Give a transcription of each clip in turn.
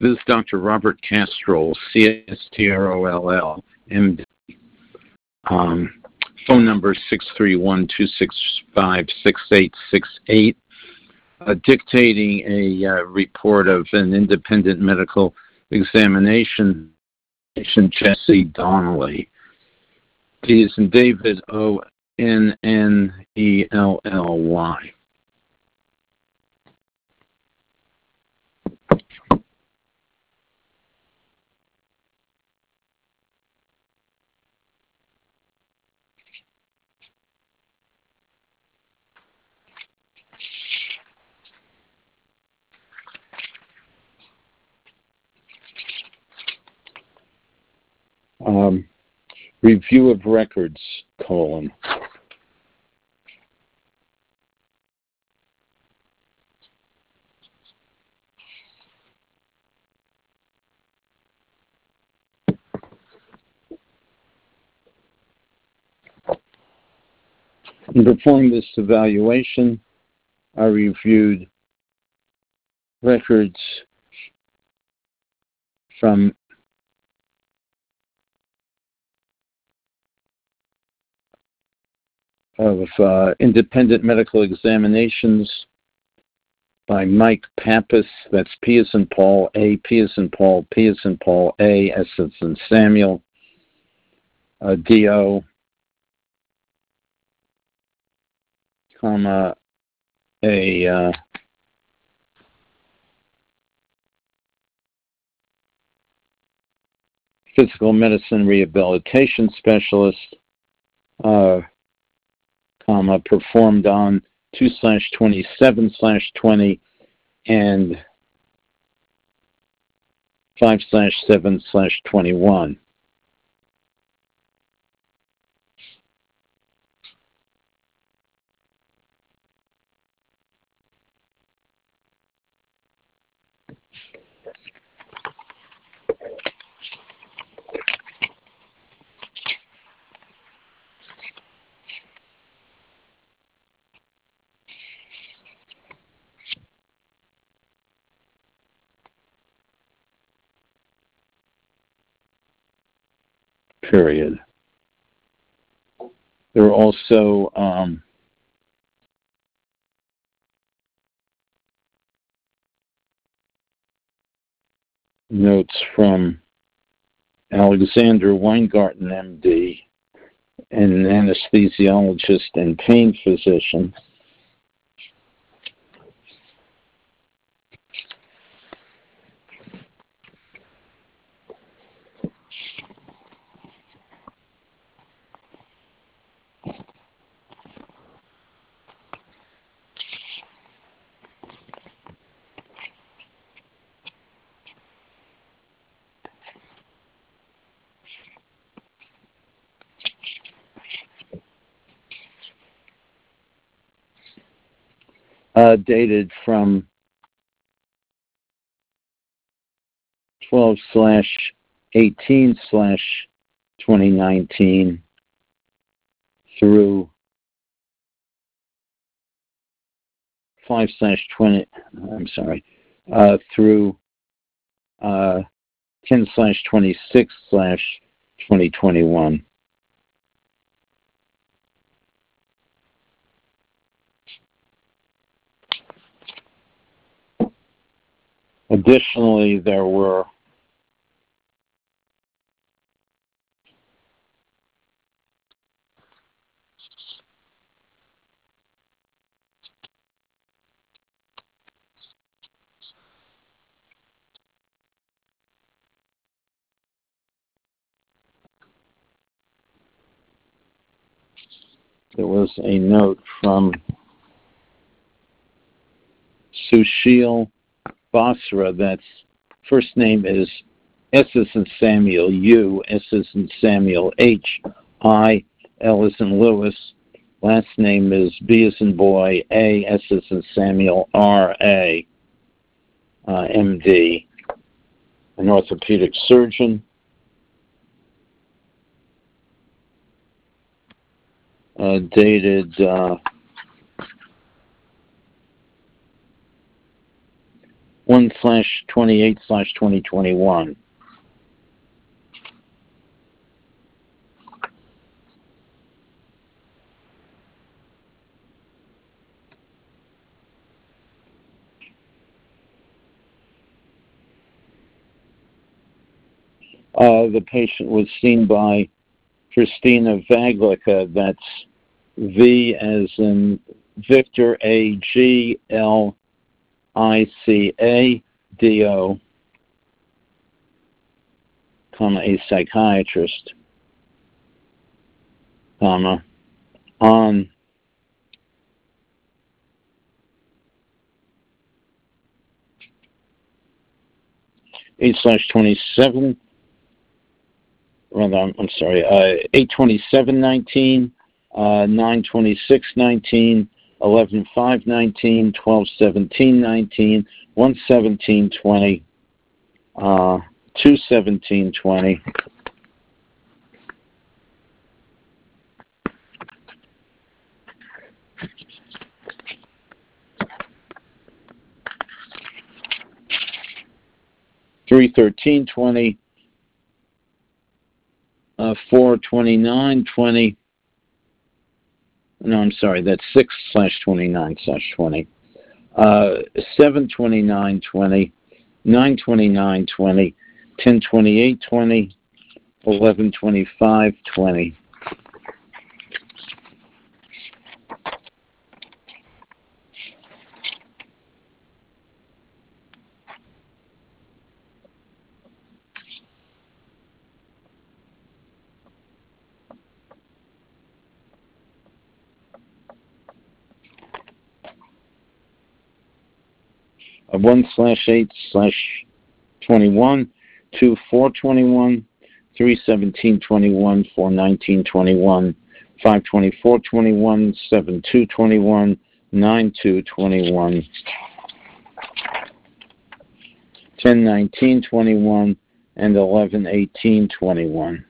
This is Dr. Robert Castrol, Castroll, MD. Phone number 631-265-6868. Dictating a report of an independent medical examination, patient Jesse Donnelly. He is in David, Onnelly. Review of records, : In performing this evaluation, I reviewed records from independent medical examinations by Mike Pappas. That's P as in Paul, A, P as in Paul, P as in Paul, A, S as in Samuel, D.O., comma, a physical medicine rehabilitation specialist, comma, performed on 2/27/20 and 5/7/21. Period. There are also notes from Alexander Weingarten, MD, an anesthesiologist and pain physician. Dated from 12/18/2019 through 5/20. Through 10/26/2021. Additionally, there was a note from Sushil Basra. That's first name is S as in Samuel, U, S as in Samuel, H, I, L as in Lewis. Last name is B as in boy, A, S as in Samuel, R, A, MD, an orthopedic surgeon. Dated 1/28/2021. The patient was seen by Christina Vaglica. That's V as in Victor, AGLICA, comma, a psychiatrist, comma, on /27. Rather, I'm sorry, 8/27/19, 9/26/19, 11/5/19, 12/17/19, 1/17/20, 2/17/20. Three 13/20, 4/29/20. No, I'm sorry, that's 6/29/20. 7/29/20, 9/29/20, 10/28/20, 11/25/20. A 1/8/21, 2/4/21, 3/17/21, 4/19/21, 5/24/21, 7/2/21, 9/2/21, 10/19/21, and 11/18/21.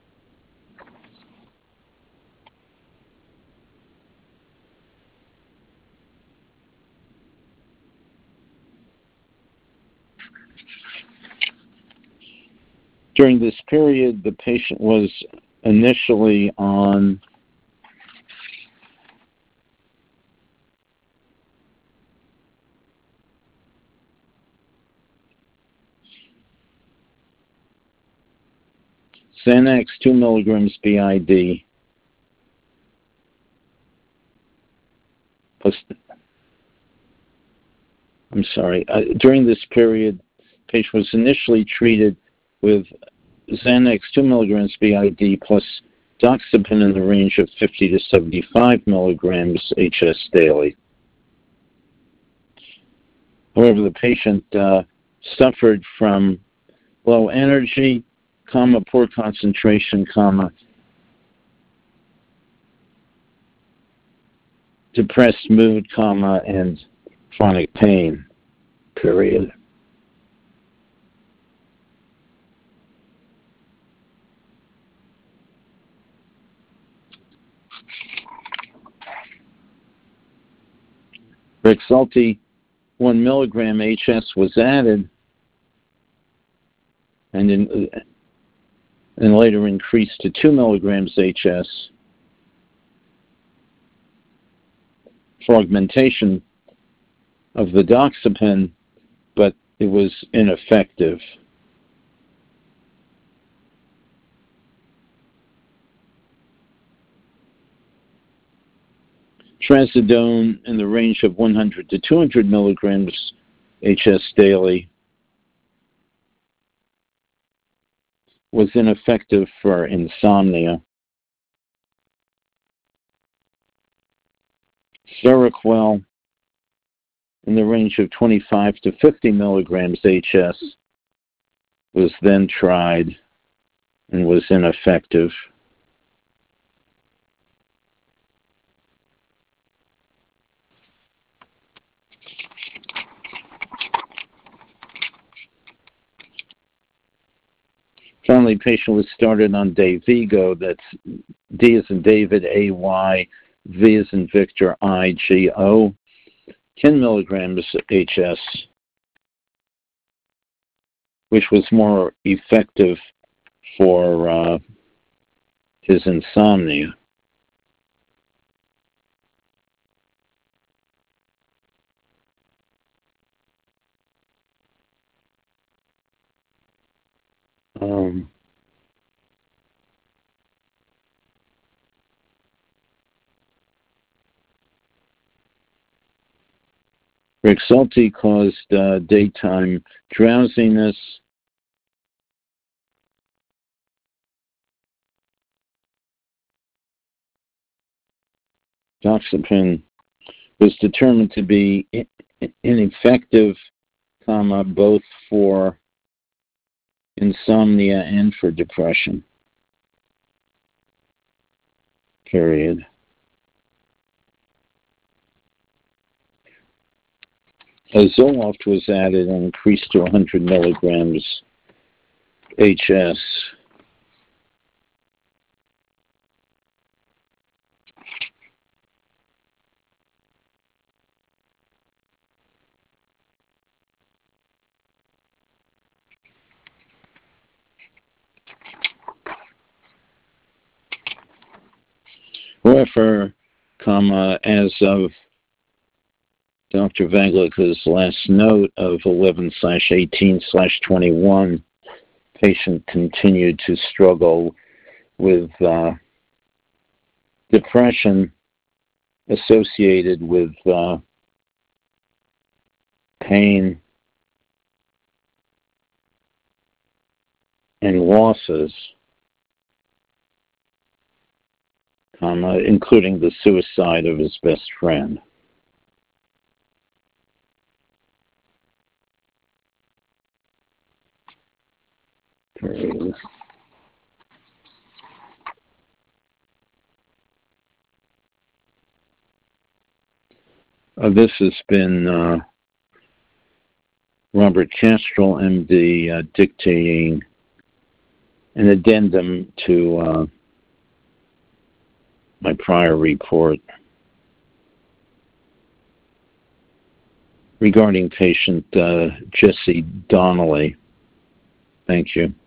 During this period, the patient was initially on Xanax 2 milligrams BID plus, during this period, the patient was initially treated with Xanax 2 milligrams BID plus doxepin in the range of 50 to 75 milligrams HS daily. However, the patient suffered from low energy, poor concentration, depressed mood, and chronic pain, period. Rexulti 1 milligram HS was added and later increased to 2 milligrams HS for augmentation of the doxepin, but it was ineffective. Trazodone in the range of 100 to 200 milligrams HS daily was ineffective for insomnia. Seroquel in the range of 25 to 50 milligrams HS was then tried and was ineffective. Finally, patient was started on Dayvigo. That's D as in David, AY, V as in Victor, IGO, 10 milligrams HS which was more effective for his insomnia. Rexulti caused daytime drowsiness, doxepin was determined to be ineffective, both for insomnia and for depression. Period. Zoloft was added and increased to 100 milligrams HS. However, as of Dr. Vanglica's last note of 11/18/21, patient continued to struggle with depression associated with pain and losses, including the suicide of his best friend. This has been Robert Castro, MD, dictating an addendum to my prior report regarding patient Jesse Donnelly. Thank you.